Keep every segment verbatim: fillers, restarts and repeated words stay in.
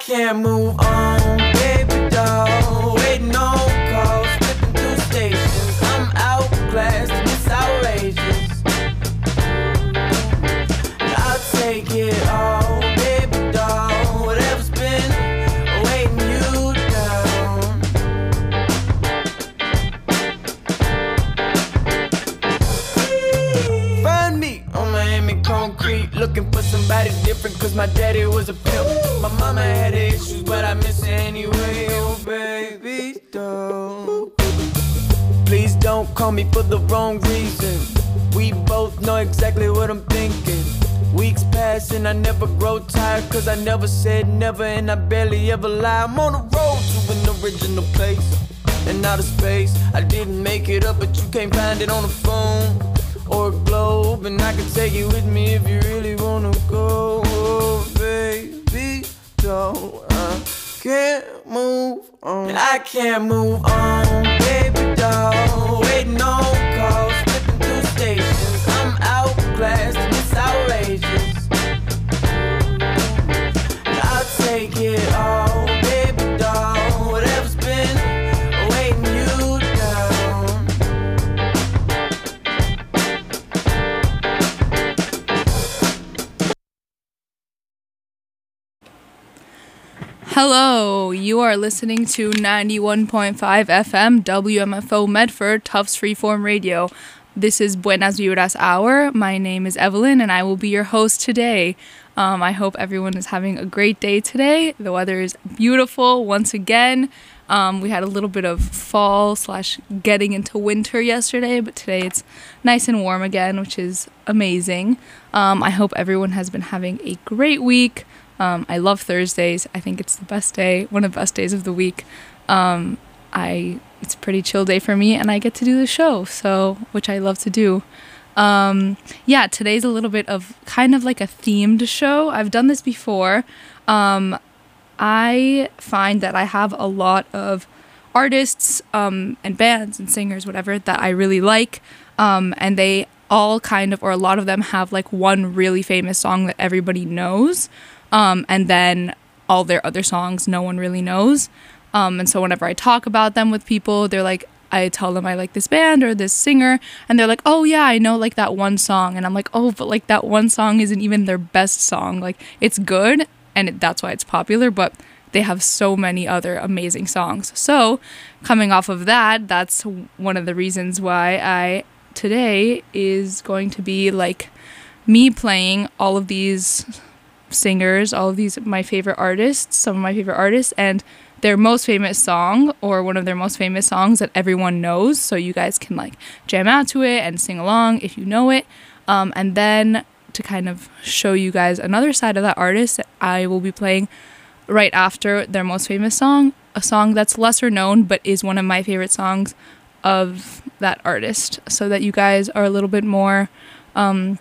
can't move on, baby doll. Waiting on calls, flipping through stations. I'm outclassed and it's outrageous. I'll take it all, baby doll. Whatever's been weighing you down. Find me on Miami concrete, looking for somebody different, cause my daddy was a pimp. My mama had issues, but I miss her anyway. Oh baby doll, please don't call me for the wrong reason. We both know exactly what I'm thinking. Weeks pass and I never grow tired, cause I never said never and I barely ever lie. I'm on the road to an original place and outer space. I didn't make it up, but you can't find it on the phone or a globe, and I can take you with me if you really wanna go. Oh, baby, doll, I can't move on. I can't move on, baby doll. Waiting on calls, flipping through stations. I'm outclassed and it's outrageous. I'll take it all, baby doll. Whatever's been weighing you down. Hello, you are listening to ninety-one point five F M W M F O Medford, Tufts Freeform Radio. This is Buenas Vibras Hour. My name is Evelyn and I will be your host today. Um, I hope everyone is having a great day today. The weather is beautiful once again. Um, we had a little bit of fall slash getting into winter yesterday, but today it's nice and warm again, which is amazing. Um, I hope everyone has been having a great week. Um, I love Thursdays. I think it's the best day, one of the best days of the week. Um, I it's a pretty chill day for me, and I get to do the show, so which I love to do. Um, yeah, today's a little bit of kind of like a themed show. I've done this before. Um, I find that I have a lot of artists um, and bands and singers, whatever, that I really like, um, and they all kind of, or a lot of them have like one really famous song that everybody knows. Um, and then all their other songs no one really knows. Um, and so whenever I talk about them with people, they're like, I tell them I like this band or this singer, and they're like, oh yeah, I know like that one song. And I'm like, oh, but like that one song isn't even their best song. Like it's good, and it, that's why it's popular, but they have so many other amazing songs. So coming off of that, that's one of the reasons why I today is going to be like me playing all of these singers, all of these my favorite artists, some of my favorite artists, and their most famous song, or one of their most famous songs that everyone knows, so you guys can like jam out to it and sing along if you know it. Um, and then to kind of show you guys another side of that artist, I will be playing right after their most famous song, a song that's lesser known but is one of my favorite songs of that artist, so that you guys are a little bit more um,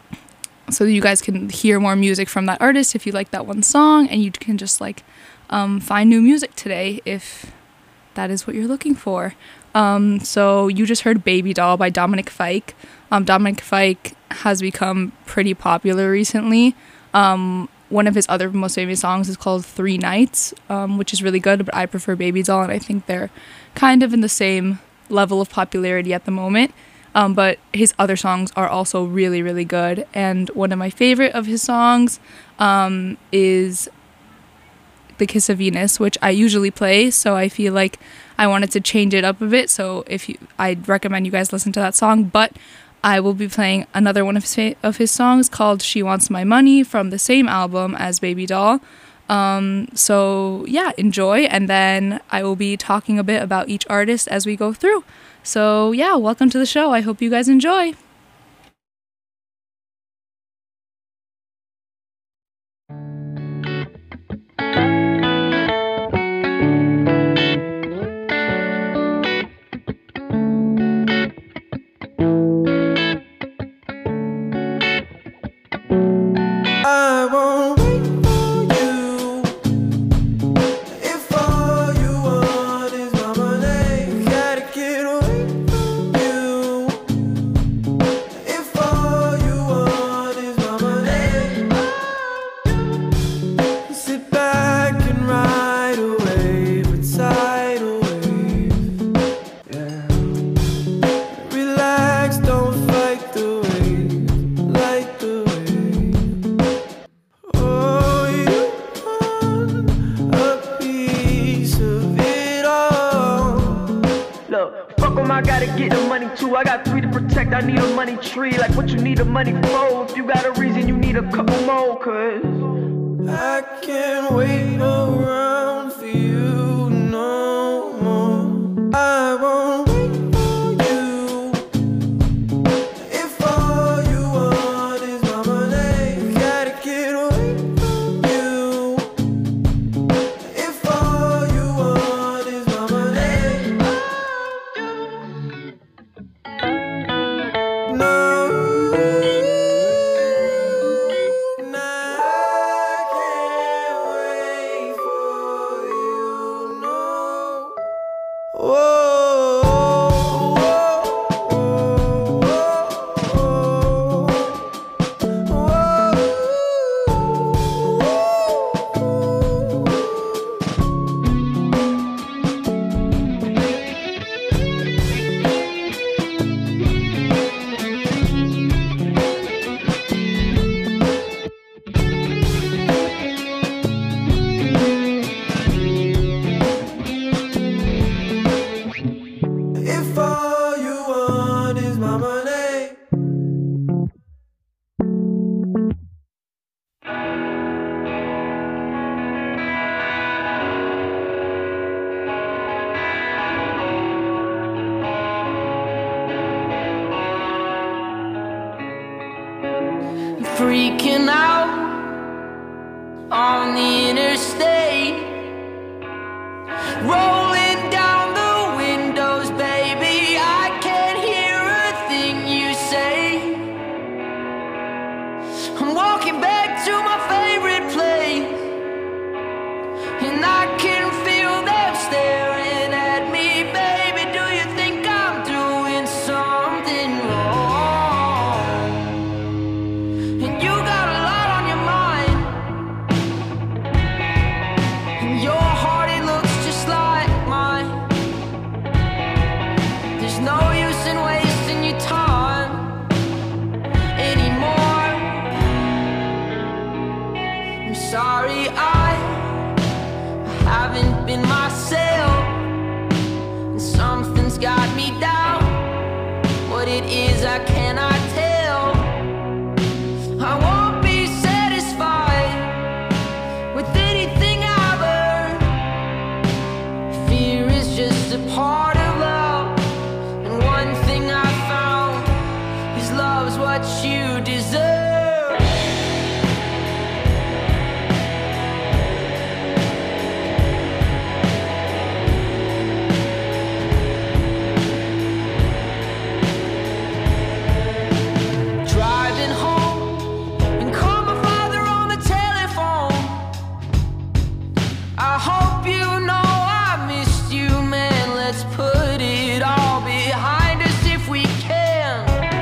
so that you guys can hear more music from that artist if you like that one song, and you can just like um, find new music today if that is what you're looking for. Um, so you just heard Baby Doll by Dominic Fike. Um, Dominic Fike has become pretty popular recently. Um, one of his other most famous songs is called Three Nights, um, which is really good, but I prefer Baby Doll, and I think they're kind of in the same level of popularity at the moment. Um, but his other songs are also really, really good. And one of my favorite of his songs um, is The Kiss of Venus, which I usually play. So I feel like I wanted to change it up a bit. So if you, I'd recommend you guys listen to that song. But I will be playing another one of his, fa- of his songs called She Wants My Money from the same album as Baby Doll. Um, so yeah, enjoy. And then I will be talking a bit about each artist as we go through. So yeah, welcome to the show. I hope you guys enjoy. I won't wait for you if all you want is my money. Gotta get away from you. fuck 'em, I gotta get the money too. I got three to protect, I need a money tree. Like what you need the money for. If you got a reason, you need a couple more. Cause I can't wait around for you no more. I won't wait for you. If all you want is my money, you gotta get away from you. If all you want is my money, no. Freaking out on the interstate, rolling down the windows, baby. I can't hear a thing you say. I'm walking back to my favorite place, and I can feel them staring at me, baby. Do you think I'm doing something wrong? And you got a lot on your mind, and your heart, it looks just like mine. There's no use in wasting your time anymore. I'm sorry, I haven't been myself, and something's got me down. What it is, I cannot tell. I won't be satisfied with anything I've earned. Fear is just a part of love, and one thing I found is love's what you deserve. Driving home and call my father on the telephone. I hope you know I missed you, man. Let's put it all behind us if we can.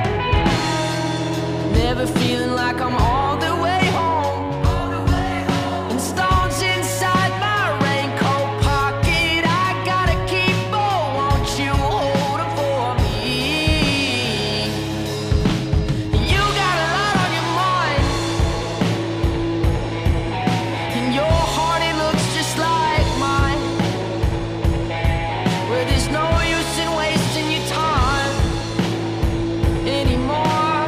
Never feeling like I'm all the way home. And stones inside my raincoat pocket. I gotta keep on, won't you hold 'em for me? You got a lot on your mind, and your heart, it looks just like mine. Where there's no use in wasting your time anymore.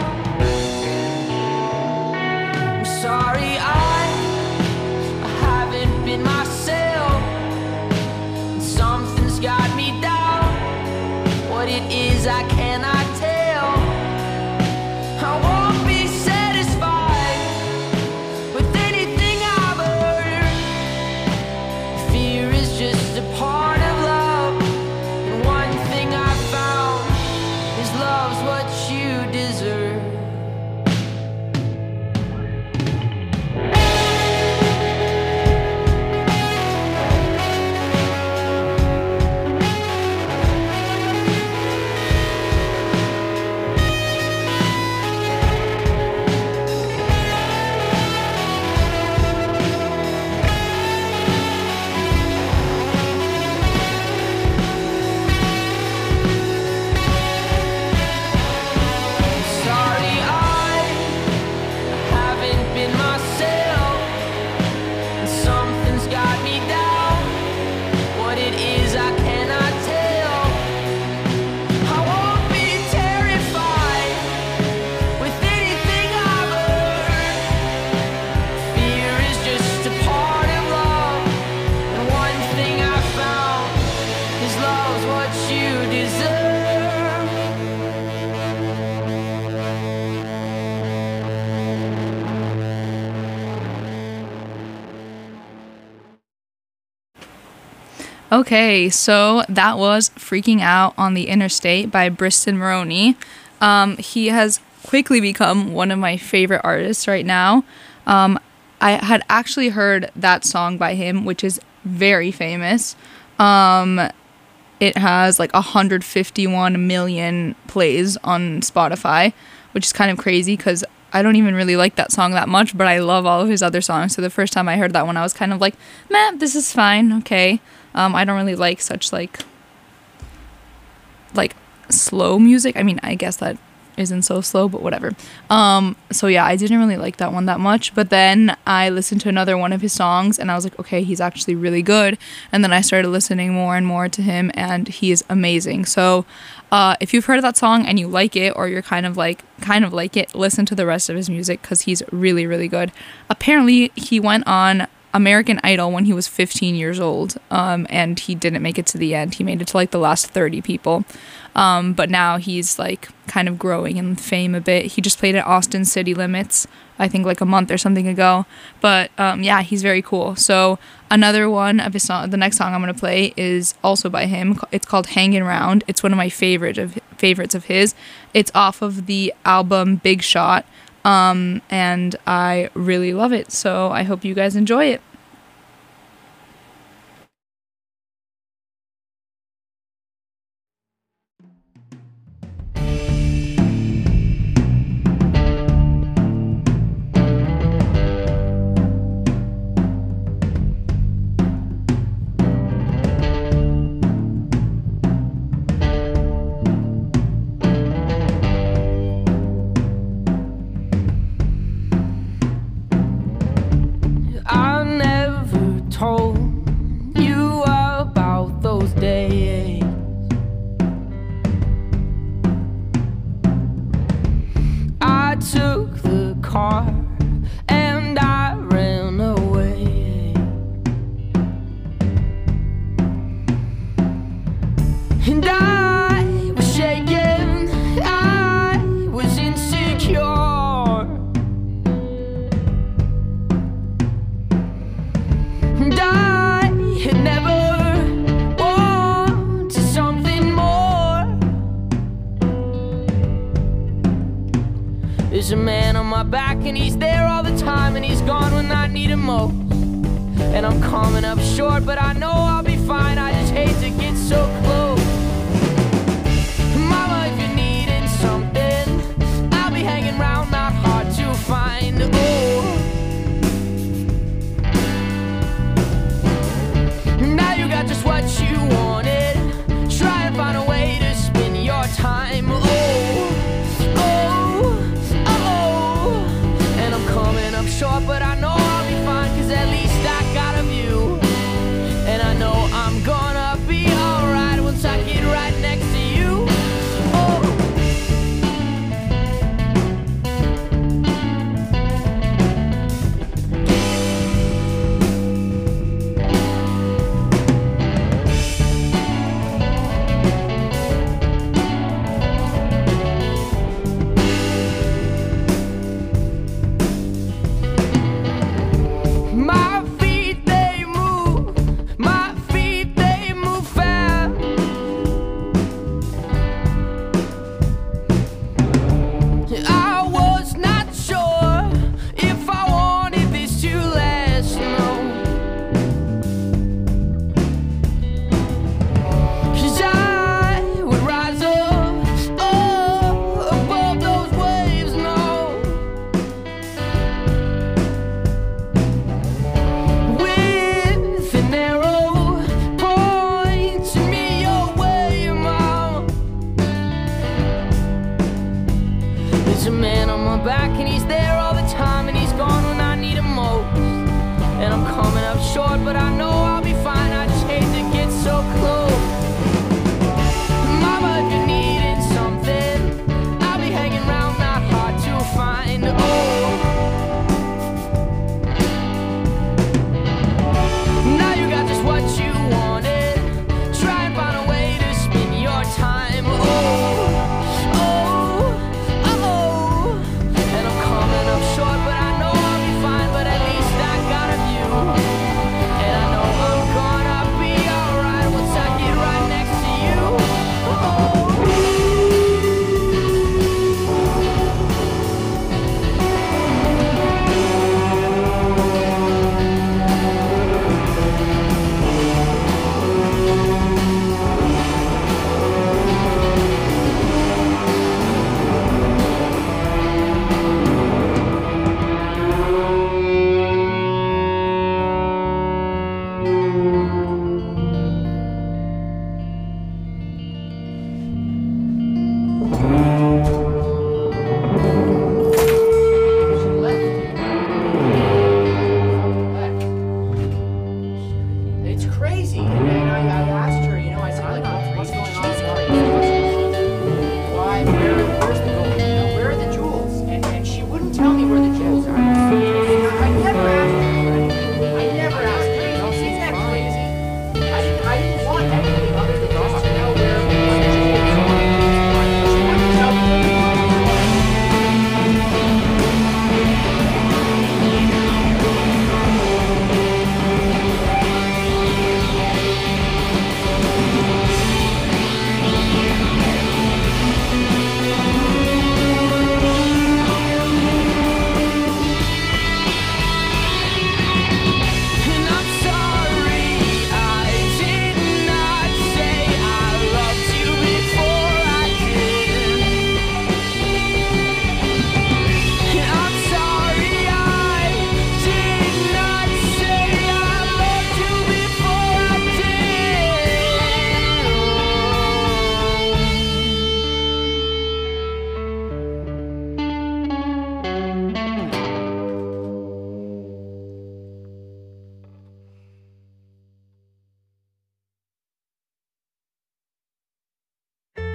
I'm sorry, I, I haven't been myself, and something's got me down. What it is, I cannot tell. I won't be satisfied with anything I've earned. Fear is just a part of love, and one thing I found is love's what you deserve. you deserve. Okay, so that was Freaking Out on the Interstate by Briston Maroney. Um, he has quickly become one of my favorite artists right now. Um, I had actually heard that song by him, which is very famous. Um, it has like one hundred fifty-one million plays on Spotify, which is kind of crazy because I don't even really like that song that much, but I love all of his other songs. So the first time I heard that one, I was kind of like, meh, this is fine, okay. Um, I don't really like such like, like slow music. I mean, I guess that isn't so slow, but whatever. Um, so yeah, I didn't really like that one that much, but then I listened to another one of his songs and I was like, okay, he's actually really good. And then I started listening more and more to him and he is amazing. So uh, if you've heard of that song and you like it, or you're kind of like, kind of like it, listen to the rest of his music because he's really, really good. Apparently he went on American Idol when he was fifteen years old, um, and he didn't make it to the end. He made it to like the last thirty people, um, but now he's like kind of growing in fame a bit. He just played at Austin City Limits, I think like a month or something ago, but um, yeah, he's very cool. So another one of his song, the next song I'm going to play is also by him. It's called Hangin' Round. It's one of my favorite of favorites of his. It's off of the album Big Shot. Um, and I really love it, so I hope you guys enjoy it. There's a man on my back and he's there all the time, and he's gone when I need him most. And I'm coming up short, but I know I'll be fine. I just hate to get so close. Mama, if you're needing something, I'll be hanging around, not hard to find. Oh, now you got just what you wanted. Try and find a way to spend your time. Oh, short, but I know I'll be fine, cause at least I got a view, and I know I'm gonna be alright.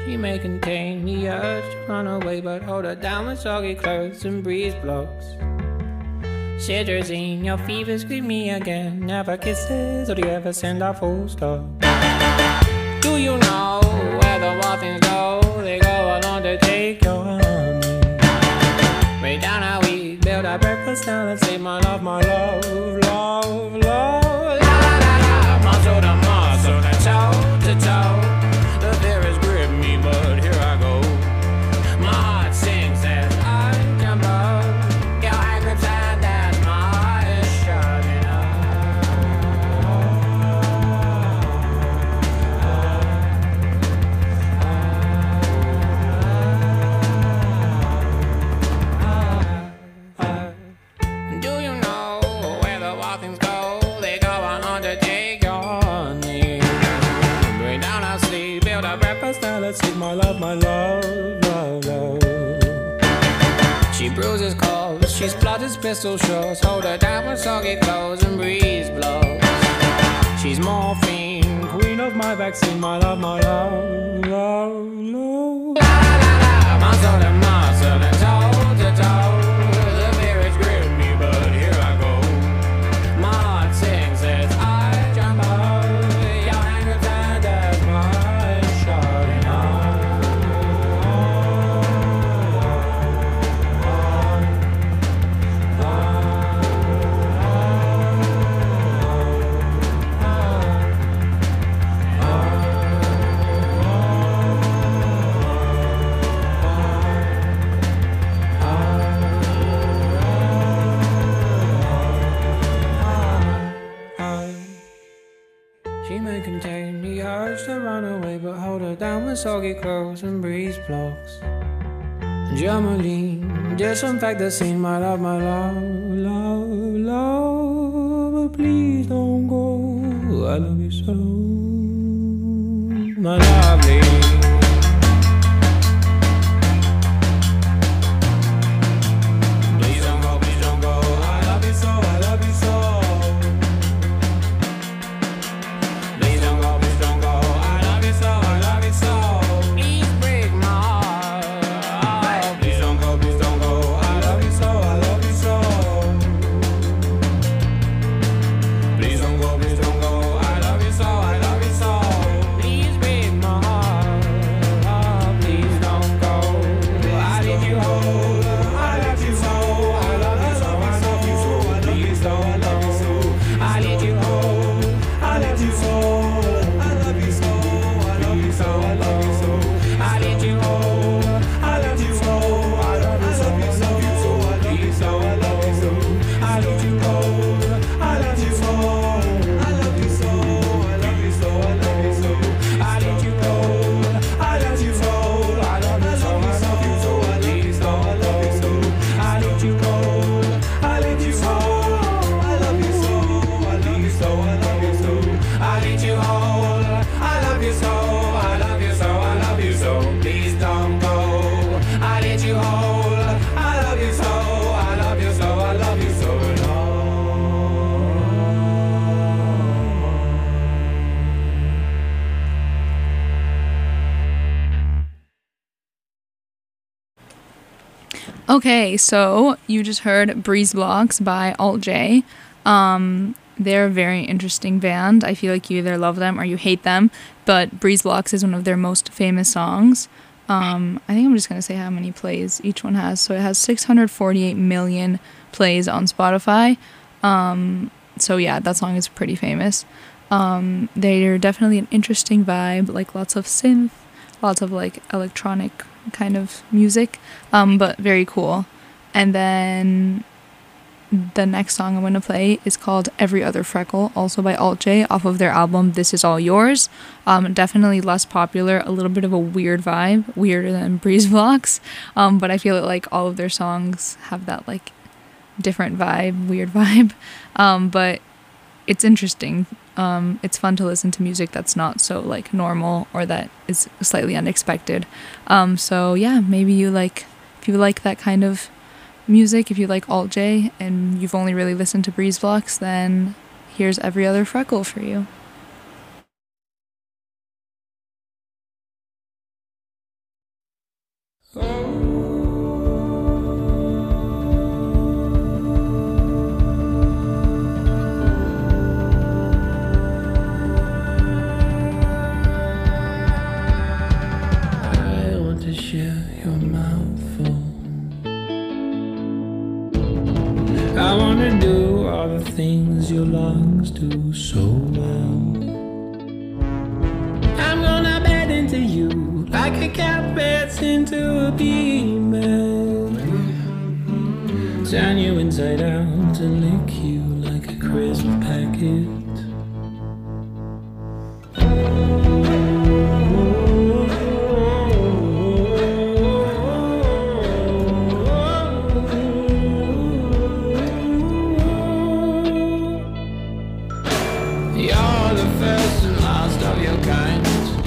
She may contain the urge to run away, but hold her down with soggy clothes and breeze blocks. Cetirizine, your fevers greet me again. Never kisses, or do you ever send a full stop? Do you know where the wild things go? They go along to take your honey. Way down how we build our breakfast now. Let's say my love, my love, love, love. La la la la, muscle to muscle, to toe to toe. The fear is grip me, but here I go. My heart sings as I jump up. Your anger time as my heart is shutting up. Do you know where the wild things go? They go on to take your honey. Bring down our sleep, build our breakfast now. Let's eat my love, my love, love, love. She bruises calls, she splutters pistol shots. Hold her down with soggy clothes and breeze blows. She's morphine, queen of my vaccine. My love, my love, love, love. La la la la, muscle to muscle and toe to toe. The fear is gripping me, but here I go. My heart sings as I jump up. Your anger turned as my eyes shutting up. She may contain the urge to run away, but hold her down with soggy clothes and breeze blocks. Germaline, disinfect the scene, my love, my love, love, love. But please don't go, I love you so, my lovely. Please don't go, please don't go, I love you so, I love you so. Please don't go, please don't go, I love you so, I love you so. Please break my heart. Please don't go, please don't go, I love you so, I love you so. Please don't go, please don't go, I love you so, I love you so. Please break my heart. Please don't go. I need you hold, I love you so, I love you so, I love you so. Please don't go. I need you hold, I love you so, I love you so, I love you so, I love you so. I need you hold, I love you so, I love you so, I love you so, I love you so, I love you so. I need you hold, I love you so, I love you so, I love you so, I love you so. I need you hold, I love you so, I love you so, I love you so, I love you so, I love you so. I need you hold, I love you so, I love you so, I love you so, I love you so. I need you hold, I love you so, I love you so, I love you so. Please don't go. I need you hold, I love you so, I love you so, I love you so. Okay, so you just heard Breeze Blocks by Alt J. Um, they're a very interesting band. I feel like you either love them or you hate them, but Breeze Blocks is one of their most famous songs. Um, I think I'm just going to say how many plays each one has. So it has six hundred forty-eight million plays on Spotify. Um, so yeah, that song is pretty famous. Um, they're definitely an interesting vibe, like lots of synth, lots of like electronic kind of music, um, but very cool. And then the next song I'm going to play is called Every Other Freckle, also by Alt J, off of their album This Is All Yours. Um, definitely less popular, a little bit of a weird vibe, weirder than Breeze Blocks, um, but I feel like all of their songs have that like different vibe, weird vibe, um, but it's interesting. Um, it's fun to listen to music that's not so like normal or that is slightly unexpected. Um, so yeah, maybe you like, if you like that kind of music, if you like Alt J and you've only really listened to Breeze Blocks, then here's Every Other Freckle for you. I want to share your mouthful. I want to do all the things your lungs do so well. I'm gonna bed into you like a cat beds into a female. Turn you inside out and lick you like a crisp packet. You're the first and last of your kind.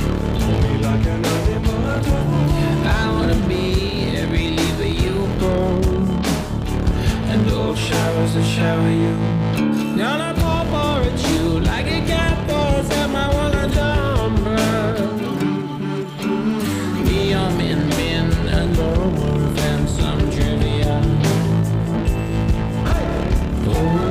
I wanna be every leaf that you pull, and old showers that shower you. Gonna pour pour at you like a cat pours at my wallet umbrella. Me, your min min, and more worth and some trivia. Oh.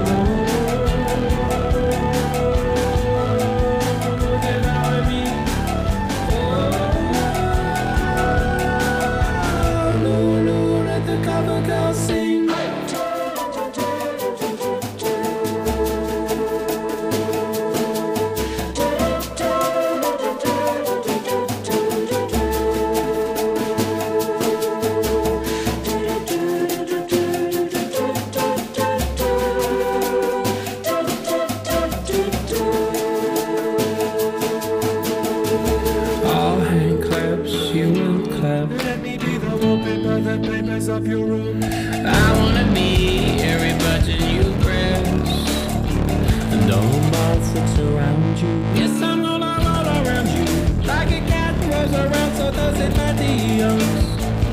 All hand claps, you will clap. Let me be the wallpaper that papers up your room. I wanna be every button you press, and all the mouths that surround you. Yes, I'm gonna roll around you like a cat rolls around, so does it my deals.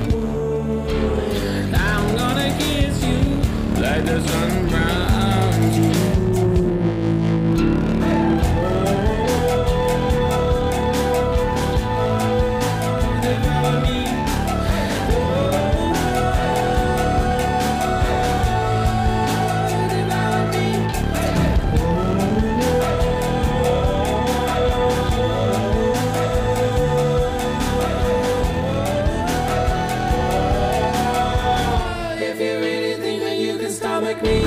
I'm gonna kiss you like the sun browns you. If you really think that you can stomach me,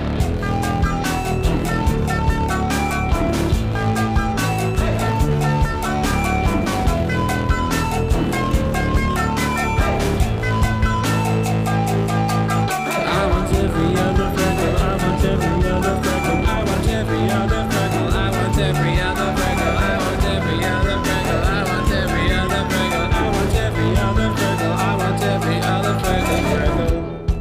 I want every other freckle, I want every other freckle, I want every other freckle, I want every other freckle, I want every other freckle, I want every other freckle, I want every other freckle, I want every other freckle, freckle.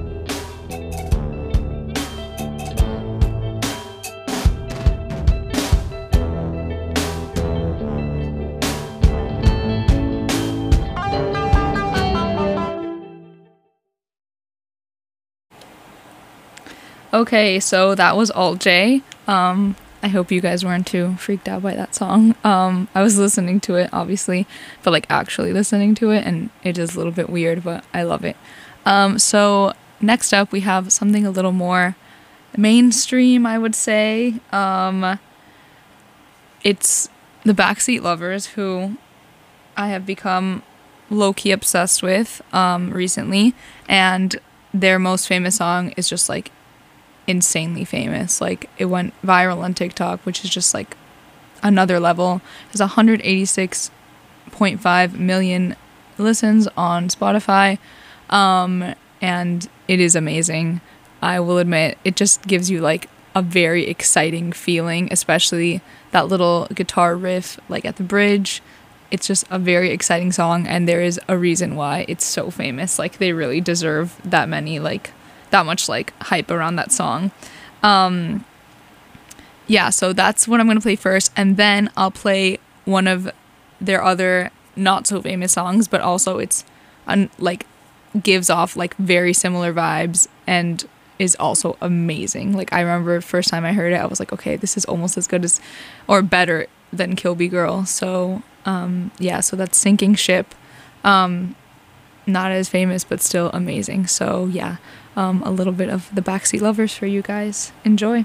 Okay, so that was Alt J. Um, I hope you guys weren't too freaked out by that song. Um, I was listening to it, obviously, but like actually listening to it, and it is a little bit weird, but I love it. Um, so next up, we have something a little more mainstream, I would say. Um, it's the Backseat Lovers, who I have become low-key obsessed with um, recently, and their most famous song is just like insanely famous. Like, it went viral on TikTok, which is just like another level. It has one hundred eighty-six point five million listens on Spotify, um, and it is amazing. I will admit, it just gives you like a very exciting feeling, especially that little guitar riff like at the bridge. It's just a very exciting song, and there is a reason why it's so famous. Like, they really deserve that many like that much like hype around that song. Um yeah, so that's what I'm gonna play first, and then I'll play one of their other not so famous songs, but also it's un- like gives off like very similar vibes and is also amazing. Like, I remember first time I heard it, I was like, okay, this is almost as good as or better than Kill Me Girl. So um yeah, so that's Sinking Ship. Um not as famous, but still amazing. So yeah, um, a little bit of the Backseat Lovers for you guys. Enjoy.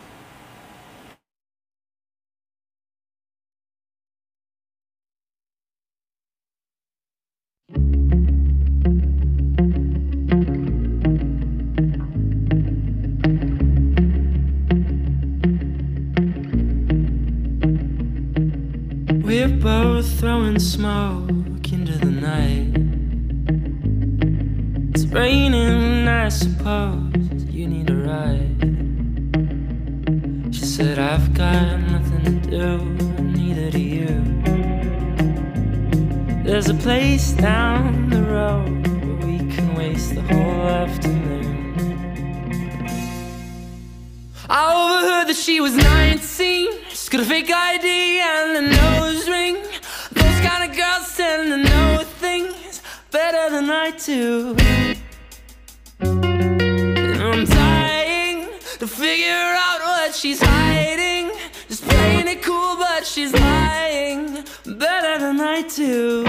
We're both throwing smoke into the night. It's raining, I suppose you need a ride. She said, I've got nothing to do, neither do you. There's a place down the road where we can waste the whole afternoon. I overheard that she was nineteen. She's got a fake I D and a nose ring. Those kind of girls tend to know things better than I do. And I'm dying to figure out what she's hiding. Just playing it cool, but she's lying better than I do.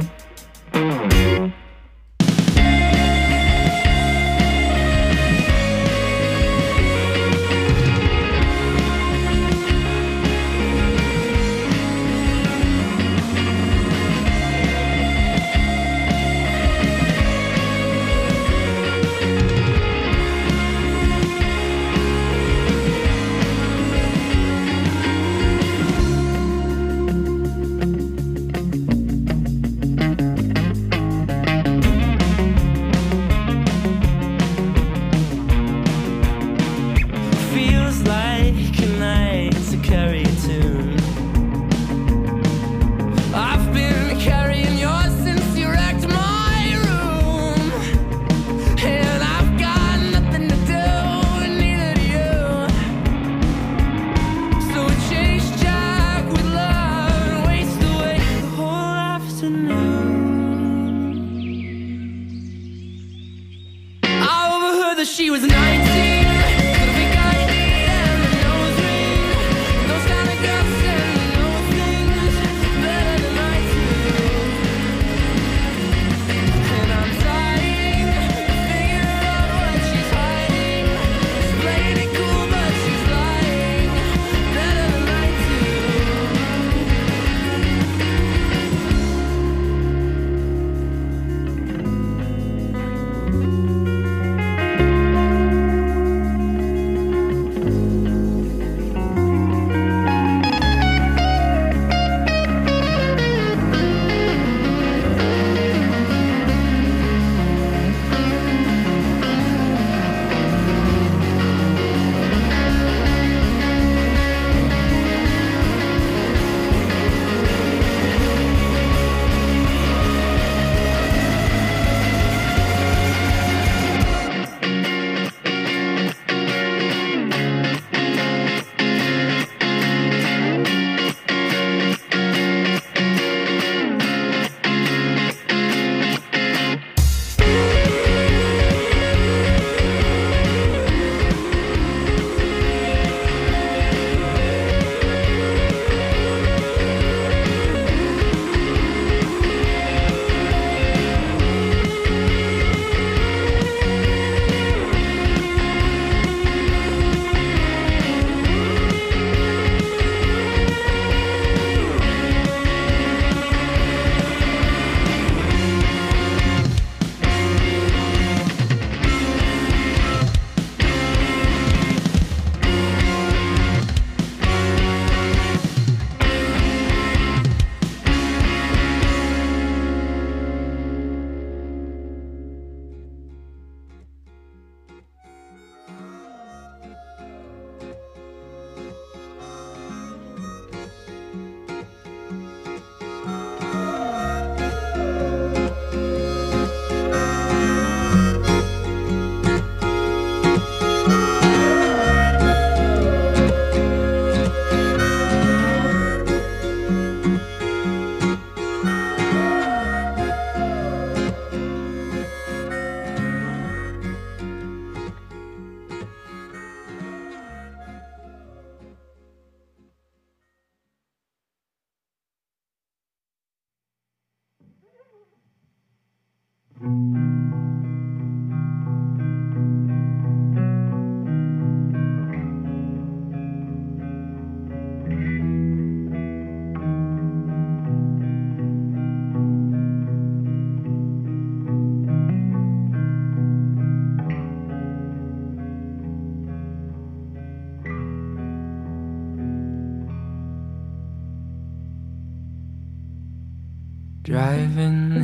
She was nineteen.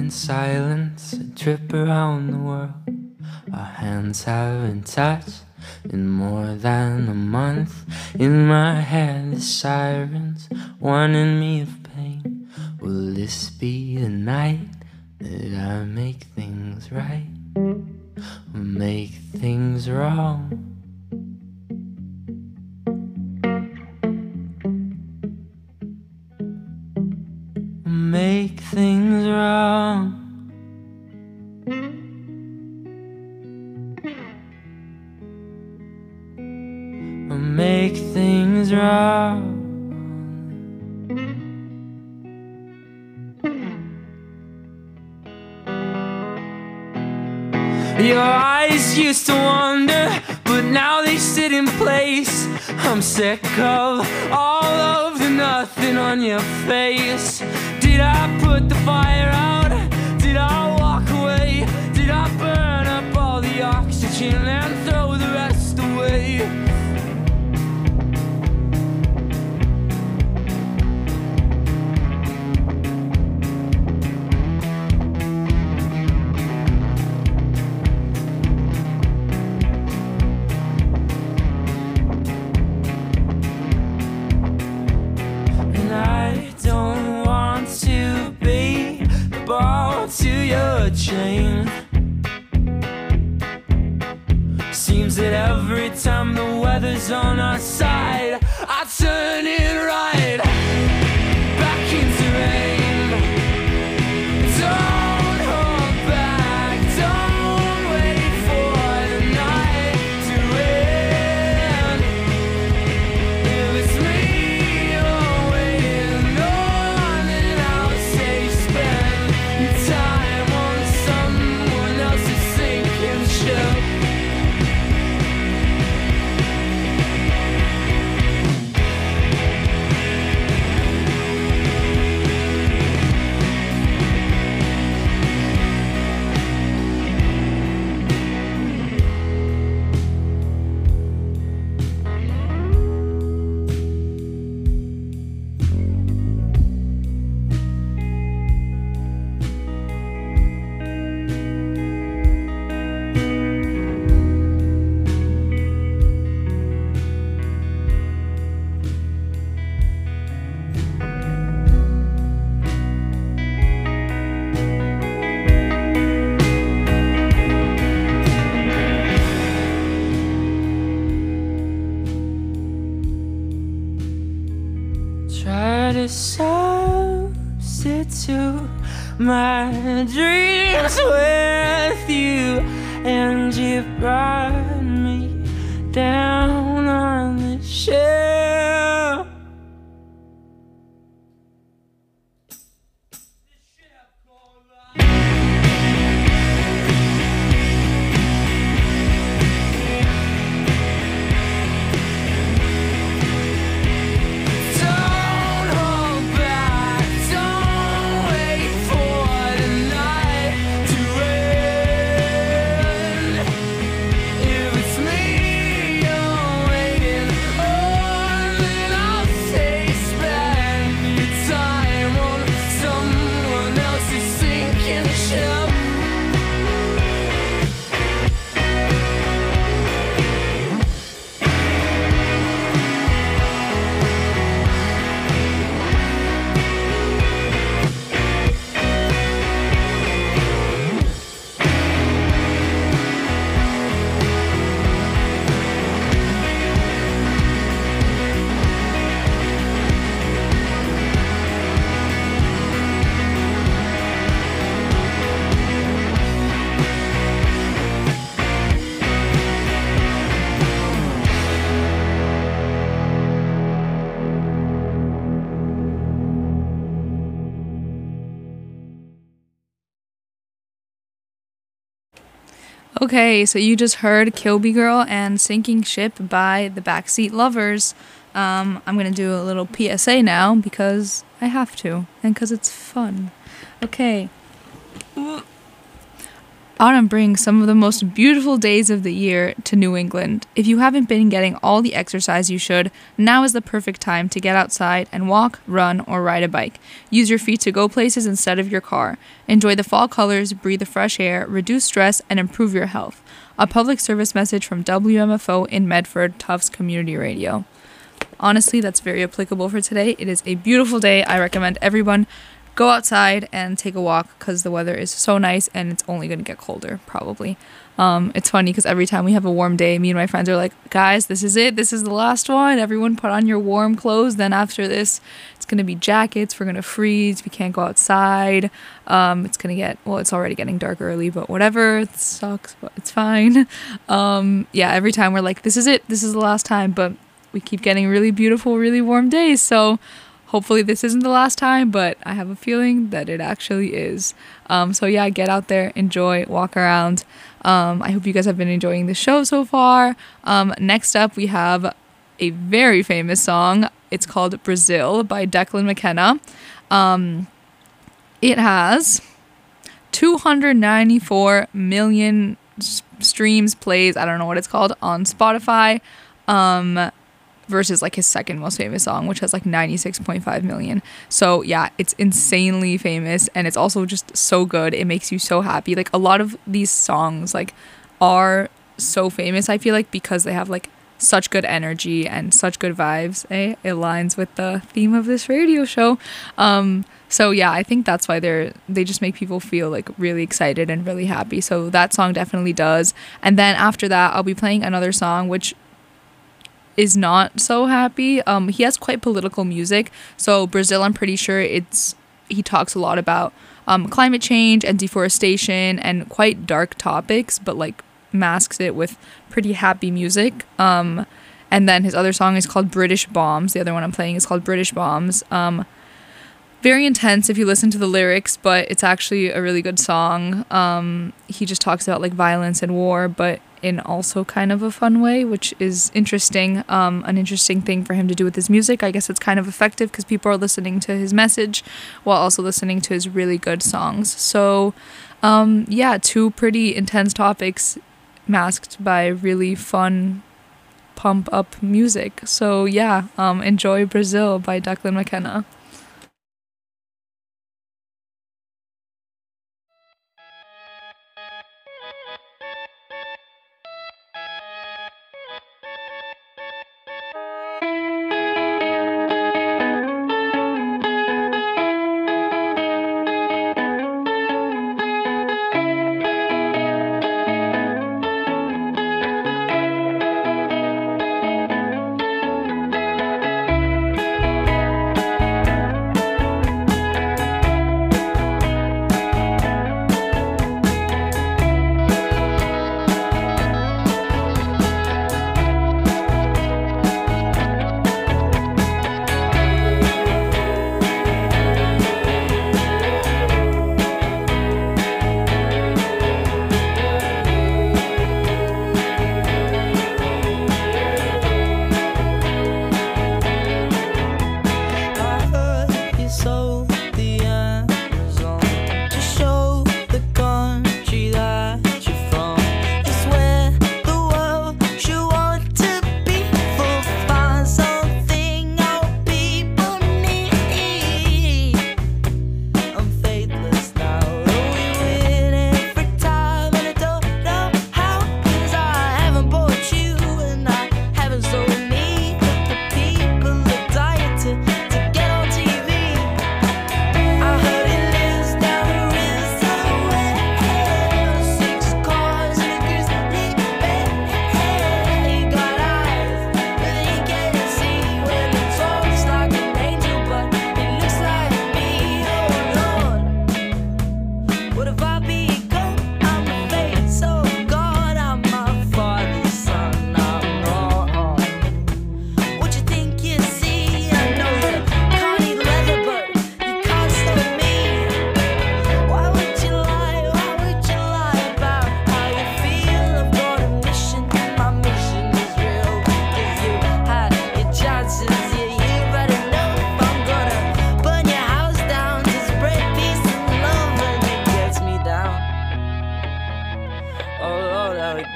in silence, a trip around the world. Our hands haven't touched in more than a month. In my head the sirens warning me of pain. Will this be the night that I make things right, or make things wrong? Make things wrong. Make things wrong. Your eyes used to wander, but now they sit in place. I'm sick of all of the nothing on your face. Did I put the fire out? Did I walk away? Did I burn up all the oxygen and throw the rest away? To your chain. Seems that every time the weather's on our side, I turn it right back into rain. Don't hold back, don't wait for the night to end. If it's me you're waiting on, then I'll say spend your time on someone else's sinking ship. Try to substitute my dreams with you, and you brought me down on the shelf. Okay, so you just heard Kilby Girl and Sinking Ship by the Backseat Lovers. Um, I'm going to do a little P S A now because I have to and because it's fun. Okay. Autumn brings some of the most beautiful days of the year to New England. If you haven't been getting all the exercise you should, now is the perfect time to get outside and walk, run, or ride a bike. Use your feet to go places instead of your car. Enjoy the fall colors, breathe the fresh air, reduce stress, and improve your health. A public service message from W M F O in Medford, Tufts Community Radio. Honestly, that's very applicable for today. It is a beautiful day. I recommend everyone go outside and take a walk because the weather is so nice and it's only going to get colder, probably. Um, it's funny because every time we have a warm day, me and my friends are like, guys, this is it. This is the last one. Everyone put on your warm clothes. Then after this, it's going to be jackets. We're going to freeze. We can't go outside. Um, it's going to get, well, it's already getting dark early, but whatever. It sucks, but it's fine. Um, yeah, every time we're like, this is it. This is the last time. But we keep getting really beautiful, really warm days. So hopefully this isn't the last time, but I have a feeling that it actually is. Um, so yeah, get out there, enjoy, walk around. Um, I hope you guys have been enjoying the show so far. Um, next up, we have a very famous song. It's called Brazil by Declan McKenna. Um, it has two hundred ninety-four million s- streams, plays, I don't know what it's called, on Spotify. Um, versus like his second most famous song, which has like ninety-six point five million. So yeah, it's insanely famous and it's also just so good. It makes you so happy. Like a lot of these songs like are so famous, I feel like, because they have like such good energy and such good vibes. Eh? It aligns with the theme of this radio show. Um, so yeah, I think that's why they're they just make people feel like really excited and really happy. So that song definitely does. And then after that, I'll be playing another song which is not so happy. Um, he has quite political music. So Brazil, I'm pretty sure it's he talks a lot about um, climate change and deforestation and quite dark topics, but like masks it with pretty happy music. Um, and then his other song is called British Bombs. The other one I'm playing is called British Bombs. Um, very intense if you listen to the lyrics, but it's actually a really good song. Um, he just talks about like violence and war, but in also kind of a fun way, which is interesting. Um, an interesting thing for him to do with his music. I guess it's kind of effective because people are listening to his message while also listening to his really good songs. So um, yeah, two pretty intense topics masked by really fun pump up music. So yeah, um, enjoy Brazil by Declan McKenna.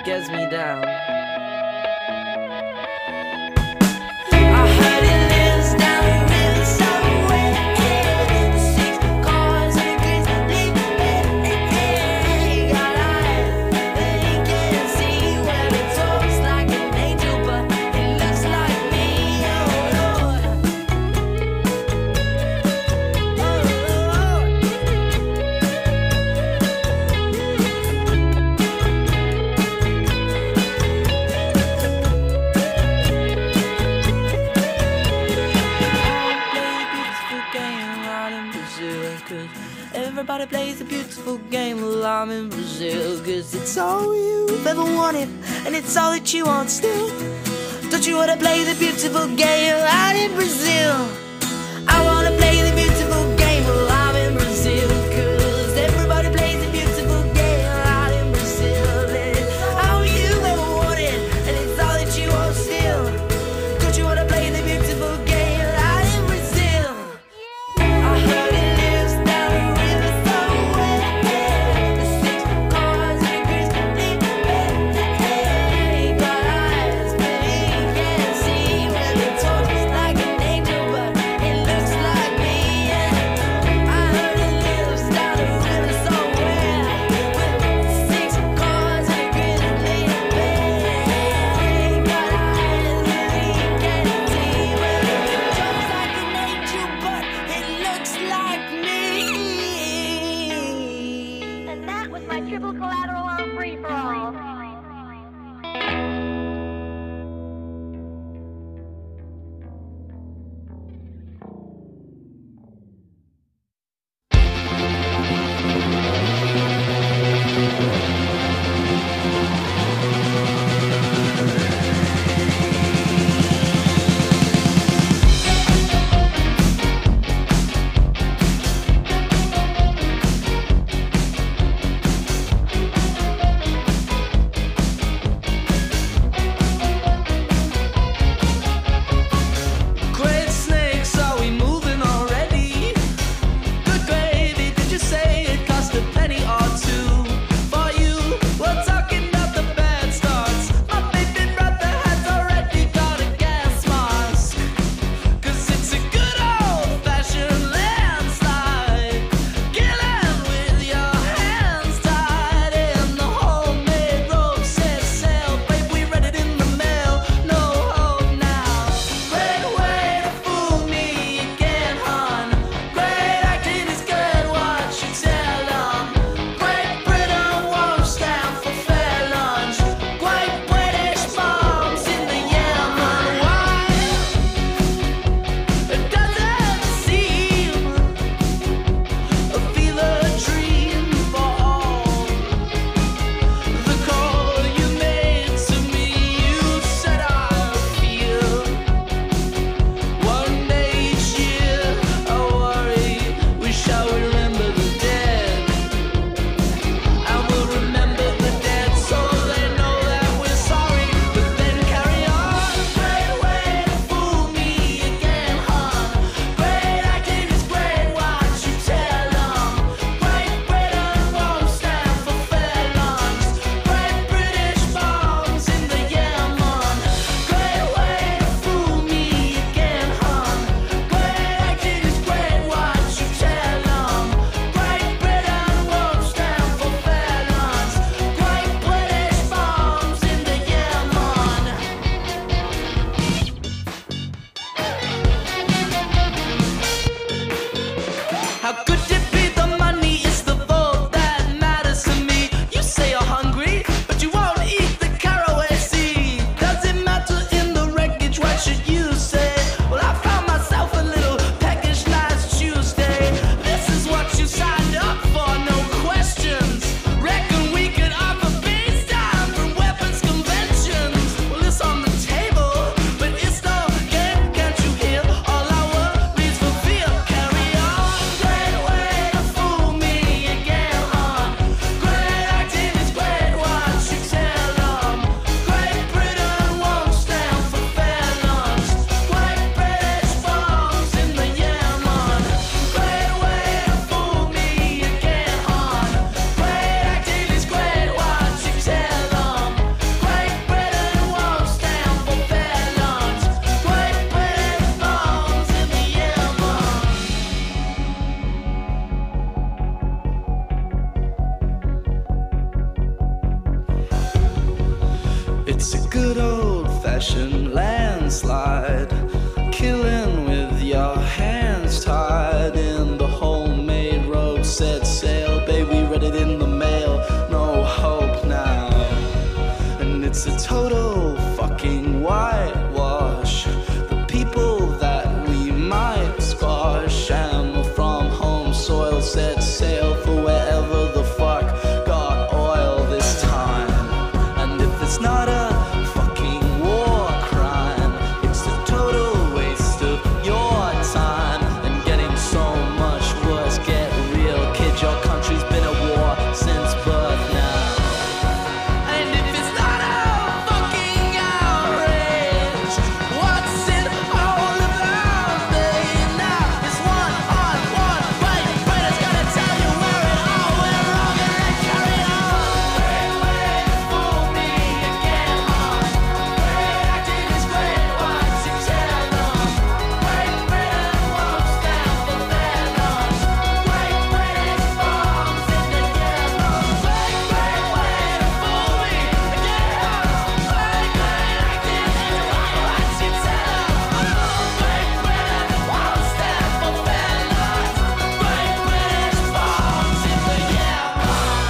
gets me down. I heard it lives down the river somewhere. The six cars and the grizzly bear. Got eyes that he can't see. Well, it talks like an angel, but it looks like me. Oh Lord, oh Lord. Everybody plays a beautiful game while I'm in Brazil. Cause it's all you've ever wanted, and it's all that you want still. Don't you wanna play the beautiful game out in Brazil? I wanna play the beautiful game while I'm in Brazil. Cause everybody plays the beautiful game out in Brazil. And it's all you've ever wanted, and it's all that you want still. Don't you wanna play the beautiful game out in Brazil? I heard it lives down the river somewhere. The six cars and a grizzly bear. Got eyes, but he can't see. Well, it talks like an angel, but it looks like me. I heard it lives down the river somewhere. With six cars and a grizzly bear. Got eyes, but he can't see. Well, it talks like an angel, but it looks like me. And that was my triple collateral on free for all. It's a good old-fashioned landslide, killing with your hands tied in the homemade road set sail. Baby, read it in the mail, no hope now. And it's a total fucking whitewash. The people that we might squash, and we're from home soil set sail for wherever the fuck got oil this time. And if it's not a fucking war crime, it's a total waste of your time. And getting so much worse, get real, kid, your country's been at war since birth now. And if it's not a fucking outrage, what's it all about, baby? Now it's one on one fight, but it's gonna tell you where it all went wrong and then carry on. Wait, wait for me to get on. Great acting is great, what's it tell them? Great Britain won't stand for their none. Great British bombs in the yellow. Great, great way to fool me to get on. Great, great acting is great, what's it tell them? Great Britain won't stand for their none. Great British bombs in the yellow.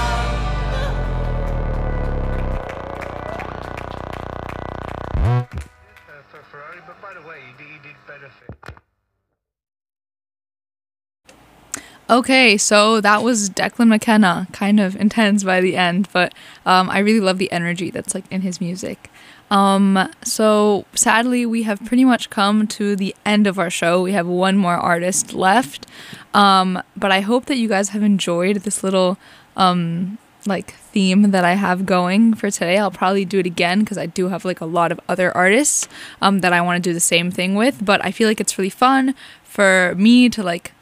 For Ferrari, but by the way, he did, he did benefit. Okay, so that was Declan McKenna, kind of intense by the end, but um, I really love the energy that's like in his music. Um, so sadly, we have pretty much come to the end of our show. We have one more artist left, um, but I hope that you guys have enjoyed this little um, like theme that I have going for today. I'll probably do it again because I do have like a lot of other artists um, that I want to do the same thing with, but I feel like it's really fun for me to like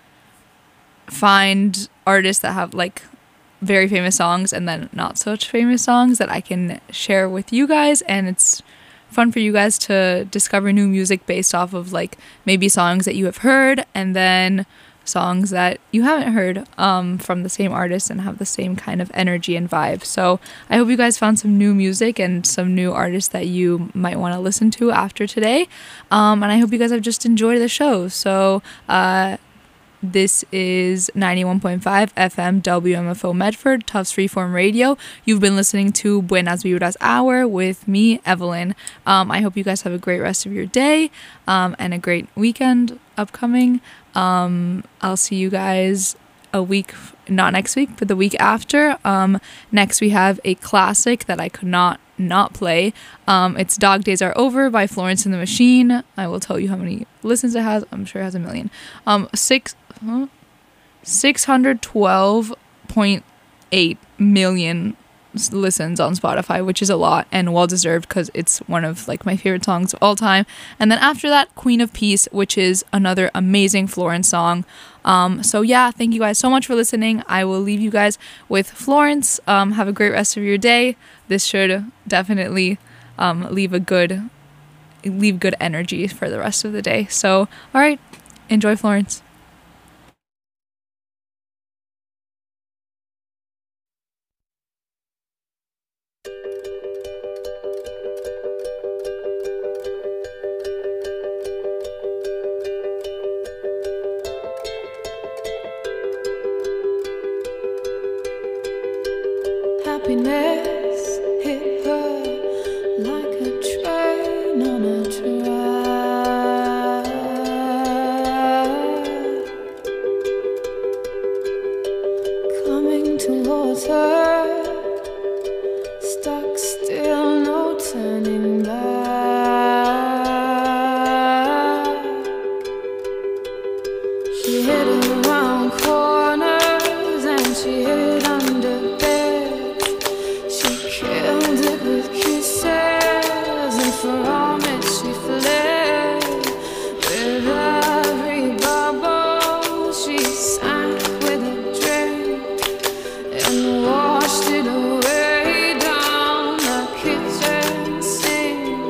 find artists that have like very famous songs and then not such famous songs that I can share with you guys, and it's fun for you guys to discover new music based off of like maybe songs that you have heard and then songs that you haven't heard um, from the same artist and have the same kind of energy and vibe. So I hope you guys found some new music and some new artists that you might want to listen to after today, um, and I hope you guys have just enjoyed the show. So uh this is ninety-one point five F M W M F O Medford, Tufts Freeform Radio. You've been listening to Buenas Vibras Hour with me, Evelyn. Um, I hope you guys have a great rest of your day um, and a great weekend upcoming. Um, I'll see you guys a week, not next week, but the week after. Um, next we have a classic that I could not not play. Um, it's Dog Days Are Over by Florence and the Machine. I will tell you how many listens it has. I'm sure it has a million. Um, six, huh? six hundred twelve point eight million s- listens on Spotify, which is a lot and well deserved because it's one of like my favorite songs of all time. And then after that, Queen of Peace, which is another amazing Florence song. Um, so yeah, thank you guys so much for listening. I will leave you guys with Florence. Um, have a great rest of your day. This should definitely um, leave a good leave good energy for the rest of the day. So all right, enjoy Florence. Happiness hit her like a train on a track, coming towards her, stuck still, no turning back. She hid around corners and she hid under beds. She killed it with kisses, and from it she fled. With every bubble she sank with a drink and washed it away down the kitchen sink.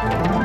Bye.